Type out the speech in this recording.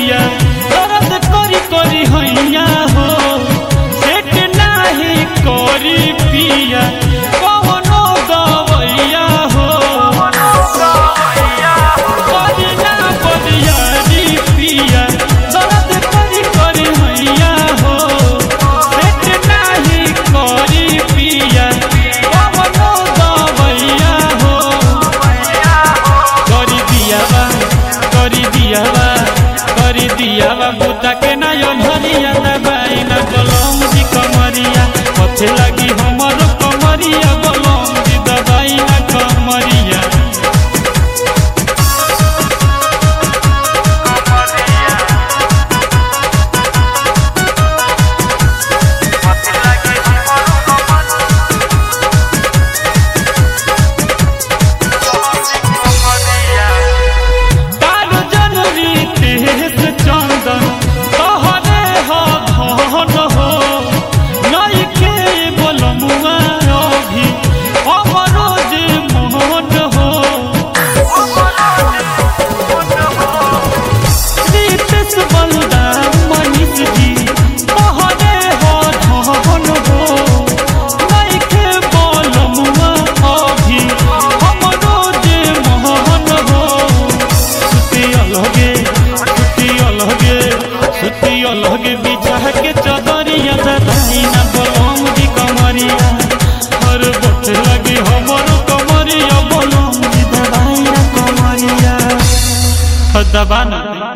पिया दर्द करी करी हैया हो सेट नाही करी पिया कवनो दवैया हो करी ना बरियारी पिया दर्द करी करी हैया हो सेट नाही करी पिया कवनो दवैया हो करी दियावा बुता के ना यो भरिया